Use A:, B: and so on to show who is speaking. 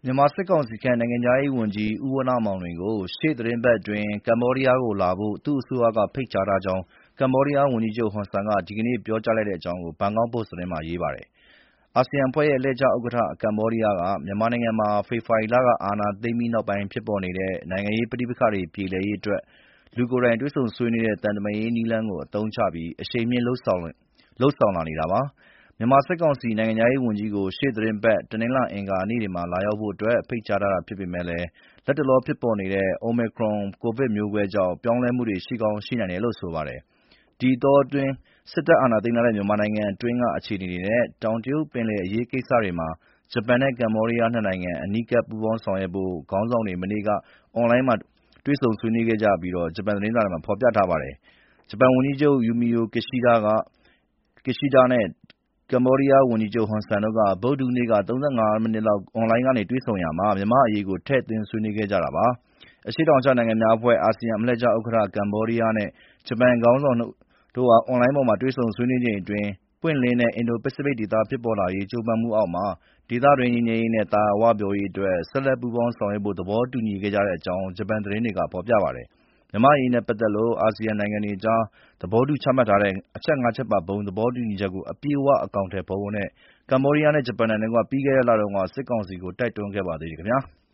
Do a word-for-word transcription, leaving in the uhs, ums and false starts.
A: မြန်မာစစ်ကောင်စီခန့်နိုင်ငံခြားရေးဝန်ကြီးဦးဝဏ္ဏမောင်လွင်ကိုရှေ့သီတင်းပတ်အတွင်းကမ္ဘောဒီးယားကိုလာဖို့သူ့အစိုးရကဖိတ်ကြားထားကြောင်းကမ္ဘောဒီးယားဝန်ကြီးချုပ်ဟွန်ဆန်ကဒီကနေ့ပြောကြားလိုက်ကြောင်းဘန်ကောက်ပို့စ်သတင်းမှာရေးပါတယ်။အာဆီယံအဖွဲ့ရဲ့အလှည့်ကျဥက္ကဋ္ဌကမ္ဘောဒီးယားကမြန်မာနိုင်ငံမှာဖေဖော်ဝါရီလကအာဏာသိမ်းပြီးနောက်ပိုင်းဖြစ်ပေါ်နေတဲ့နိုင်ငံရေးပဋိပက္ခတွေပြေလည်ရေးအတွက်လူကိုယ်တိုင်တွေ့ဆုံဆွေးနွေးတဲ့သံတမန်ရေးနည်းလမ်းကိုအသုံးချပြီးအရှိန်မြှင့်လုပ်ဆောင်လာနေတာပါ။မြန်မာစစ်ကောင်စီနိုင်ငံခြားရေးဝန်ကြီးကိုရှေ့သီတင်းပတ်တနင်္လာနဲ့အင်္ဂါနေ့တွေမှာလာရောက်ဖို့ဖိတ်ကြားထားတာဖြစ်ပေမယ့်လတ်တလောဖြစ်ပေါ်နေတဲ့ Omicron ကိုဗစ်မျိုးကွဲကြောင့်ပြောင်းလဲမှုတွေရှိကောင်းရှိနိုင်တယ်လို့ဆိုပါတယ်။ဒီအတောအတွင်းစစ်တပ်အာဏာသိမ်းထားတဲ့မြန်မာနိုင်ငံအတွင်းကအခြေအနေတွေနဲ့တောင်တရုတ်ပင်လယ်အရေးကိစ္စတွေမှာဂျပန်နဲ့ကမ္ဘောဒီးယားနှစ်နိုင်ငံအနီးကပ်ပူးပေါင်းဆောင်ရွက်ဖို့ခေါင်းဆောင်တွေမနေ့ကအွန်လိုင်းမှာတွေ့ဆုံဆွေးနွေးခဲ့ကြပြီးဂျပန်သတင်းစာတွေမှာဖော်ပြထားပါတယ်။ဂျပန်ဝန်ကြီးချုပ် Fumio Kishida နဲ့ကမ္ဘောဒီးယားဝန်ကြီးချုပ်ဟွန်ဆန်တို့ဗုဒ္ဓဟူးနေ့ကသုံးဆယ့်ငါးမိနစ်လောက်အွန်လိုင်းကနေတွေ့ဆုံရာမှာမြန်မာ့အရေးကိုထည့်သွင်းဆွေးနွေးခဲ့ကြတာပါ။အရှေ့တောင်အာရှနိုင်ငံများအဖွဲ့အာဆီယံအလှည့်ကျဥက္ကဋ္ဌကမ္ဘောဒီးယားနဲ့ဂျပန်ခေါင်းဆောင်တို့အွန်လိုင်းပေါ်မှာတွေ့ဆုံဆွေးနွေးချိန်အတွင်းပွင့်လင်းတဲ့အင်ဒို-ပစိဖိတ်ဒေသဖြစ်ပေါ်လာရေးကြိုးပမ်းမှုအောက်မှာဒေသတွင်းငြိမ်းချမ်းရေးနဲ့သာယာဝပြောရေးအတွက်ဆက်လက်ပူးပေါင်းဆောင်ရွက်ဖို့သဘောတူညီခဲ့ကြကြောင်းဂျပန်သတင်းတွေကဖော်ပြပါတယ်။မြန်မာ့အရေးနဲ့ပတ်သက်လို့အာဆီယံနိုင်ငံတွေကြားသဘောတူချမှတ်ထားတဲ့အချက် ၅ ချက်ပါဘုံသဘောတူညီချက်ကိုအပြည့်အဝအကောင်အထည်ဖော်ဖို့ကမ္ဘောဒီးယားနဲ့ဂျပန်နိုင်ငံတို့ကပြီးခဲ့တဲ့လတုန်းကစစ်ကောင်စီကိုတိုက်တွန်းခဲ့ပါသေးတယ်ခင်ဗျာ။